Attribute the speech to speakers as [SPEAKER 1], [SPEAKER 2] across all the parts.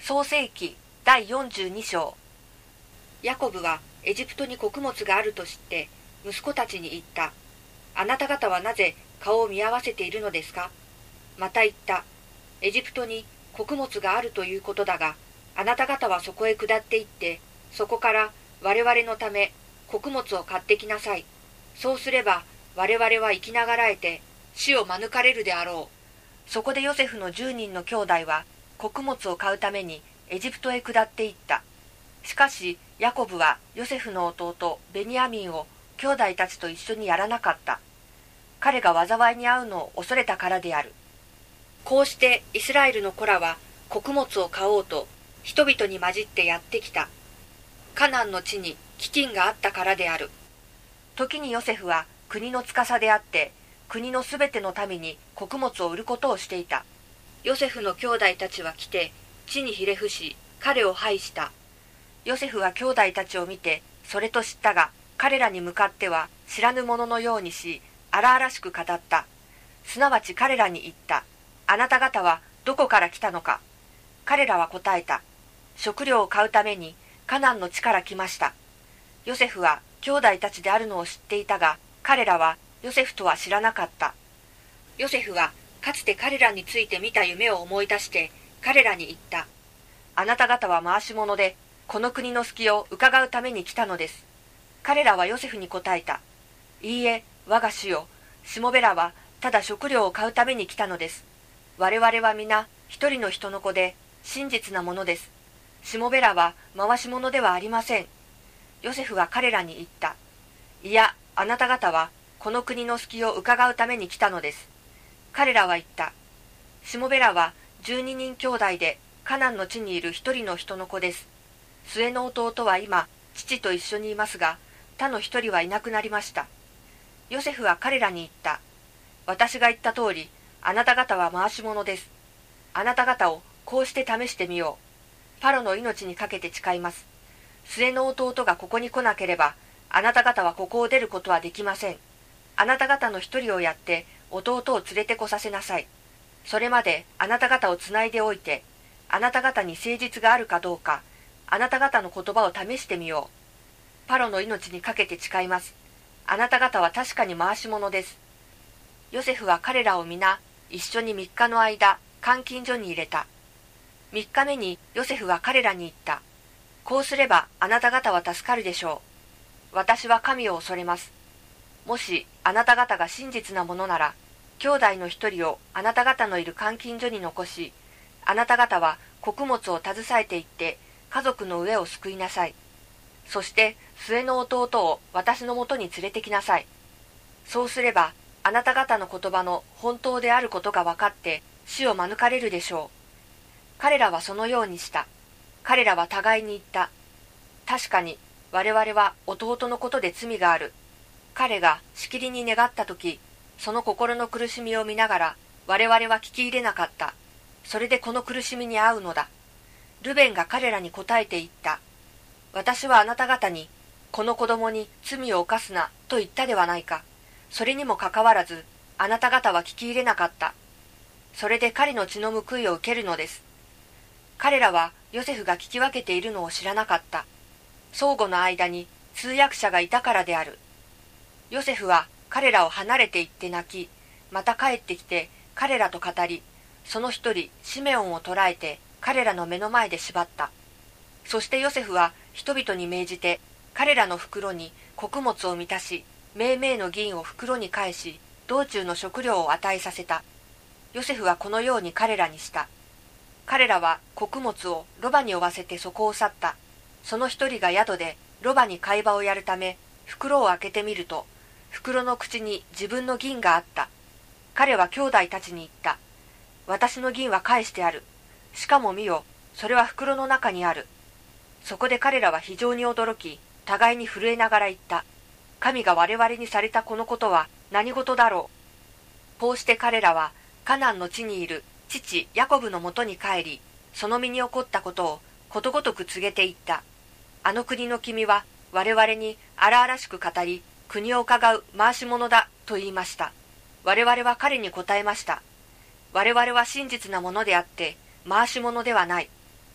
[SPEAKER 1] 創世記第42章。ヤコブはエジプトに穀物があると知って息子たちに言った。あなた方はなぜ顔を見合わせているのですか。また言った。エジプトに穀物があるということだが、あなた方はそこへ下って行って、そこから我々のため穀物を買ってきなさい。そうすれば我々は生きながらえて死を免れるであろう。そこでヨセフの10人の兄弟は穀物を買うためにエジプトへ下って行った。しかしヤコブはヨセフの弟ベニヤミンを兄弟たちと一緒にやらなかった。彼が災いに遭うのを恐れたからである。こうしてイスラエルの子らは穀物を買おうと人々に混じってやってきた。カナンの地に飢饉があったからである。時にヨセフは国の司であって、国のすべての民に穀物を売ることをしていた。ヨセフの兄弟たちは来て地にひれ伏し彼を拝した。ヨセフは兄弟たちを見てそれと知ったが、彼らに向かっては知らぬ者のようにし荒々しく語った。すなわち彼らに言った。あなた方はどこから来たのか。彼らは答えた。食料を買うためにカナンの地から来ました。ヨセフは兄弟たちであるのを知っていたが、彼らはヨセフとは知らなかった。ヨセフはかつて彼らについて見た夢を思い出して彼らに言った。あなた方は回し者でこの国の隙を伺うために来たのです。彼らはヨセフに答えた。いいえ、我が主よ、しもべらはただ食料を買うために来たのです。我々は皆一人の人の子で真実なものです。しもべらは回し者ではありません。ヨセフは彼らに言った。いや、あなた方はこの国の隙を伺うために来たのです。彼らは言った。しもべらは12人兄弟でカナンの地にいる一人の人の子です。末の弟は今父と一緒にいますが、他の一人はいなくなりました。ヨセフは彼らに言った。私が言った通り、あなた方は回し者です。あなた方をこうして試してみよう。パロの命にかけて誓います。末の弟がここに来なければ、あなた方はここを出ることはできません。あなた方の一人をやって弟を連れてこさせなさい。それまであなた方をつないでおいて、あなた方に誠実があるかどうか、あなた方の言葉を試してみよう。パロの命にかけて誓います。あなた方は確かに回し者です。ヨセフは彼らを皆一緒に3日の間監禁所に入れた。3日目にヨセフは彼らに言った。こうすればあなた方は助かるでしょう。私は神を恐れます。もしあなた方が真実なものなら、兄弟の一人をあなた方のいる監禁所に残し、あなた方は穀物を携えて行って家族の上を救いなさい。そして末の弟を私のもとに連れてきなさい。そうすればあなた方の言葉の本当であることが分かって死を免れるでしょう。彼らはそのようにした。彼らは互いに言った。確かに我々は弟のことで罪がある。彼がしきりに願ったとき、その心の苦しみを見ながら我々は聞き入れなかった。それでこの苦しみに遭うのだ。ルベンが彼らに答えて言った。私はあなた方に、この子供に罪を犯すなと言ったではないか。それにもかかわらず、あなた方は聞き入れなかった。それで彼の血の報いを受けるのです。彼らはヨセフが聞き分けているのを知らなかった。相互の間に通訳者がいたからである。ヨセフは彼らを離れて行って泣き、また帰ってきて彼らと語り、その一人シメオンを捕らえて彼らの目の前で縛った。そしてヨセフは人々に命じて彼らの袋に穀物を満たし、めいめいの銀を袋に返し、道中の食料を与えさせた。ヨセフはこのように彼らにした。彼らは穀物をロバに負わせてそこを去った。その一人が宿でロバに会話をやるため、袋を開けてみると、袋の口に自分の銀があった。彼は兄弟たちに言った。私の銀は返してある。しかも見よ、それは袋の中にある。そこで彼らは非常に驚き、互いに震えながら言った。神が我々にされたこのことは何事だろう。こうして彼らはカナンの地にいる父ヤコブのもとに帰り、その身に起こったことをことごとく告げていった。あの国の君は我々に荒々しく語り、国を伺う回し者だと言いました。我々は彼に答えました。我々は真実なものであって回し者ではない。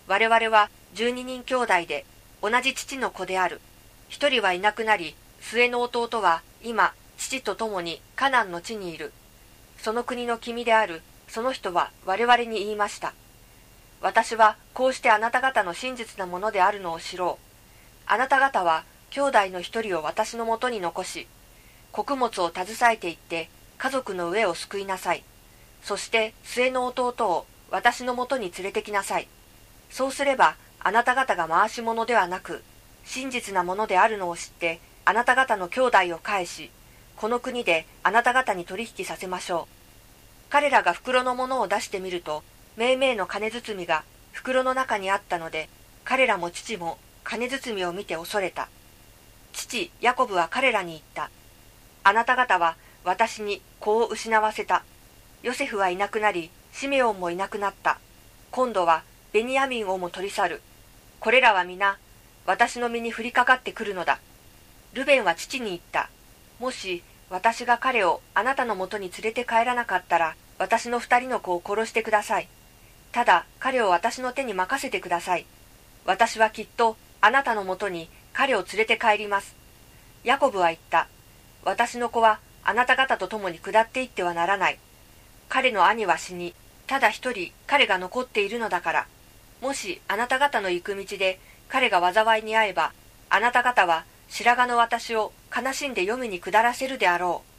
[SPEAKER 1] 我々は12人兄弟で、同じ父の子である。一人はいなくなり、末の弟は今、父と共にカナンの地にいる。その国の君である、その人は我々に言いました。私はこうしてあなた方の真実なものであるのを知ろう。あなた方は兄弟の一人を私のもとに残し、穀物を携えて行って家族の上を救いなさい。そして末の弟を私のもとに連れてきなさい。そうすればあなた方が回し者ではなく、真実なものであるのを知って、あなた方の兄弟を返し、この国であなた方に取引させましょう。彼らが袋のものを出してみると、めいめいの金包みが袋の中にあったので、彼らも父も金包みを見て恐れた。父ヤコブは彼らに言った。あなた方は私に子を失わせた。ヨセフはいなくなり、シメオンもいなくなった。今度はベニヤミンをも取り去る。これらは皆、私の身に降りかかってくるのだ。ルベンは父に言った。もし私が彼をあなたのもとに連れて帰らなかったら、私の2人の子を殺してください。ただ彼を私の手に任せてください。私はきっとあなたのもとに彼を連れて帰ります。ヤコブは言った。私の子はあなた方と共に下っていってはならない。彼の兄は死に、ただ一人彼が残っているのだから。もしあなた方の行く道で彼が災いに遭えば、あなた方は白髪の私を悲しんで黄泉に下らせるであろう。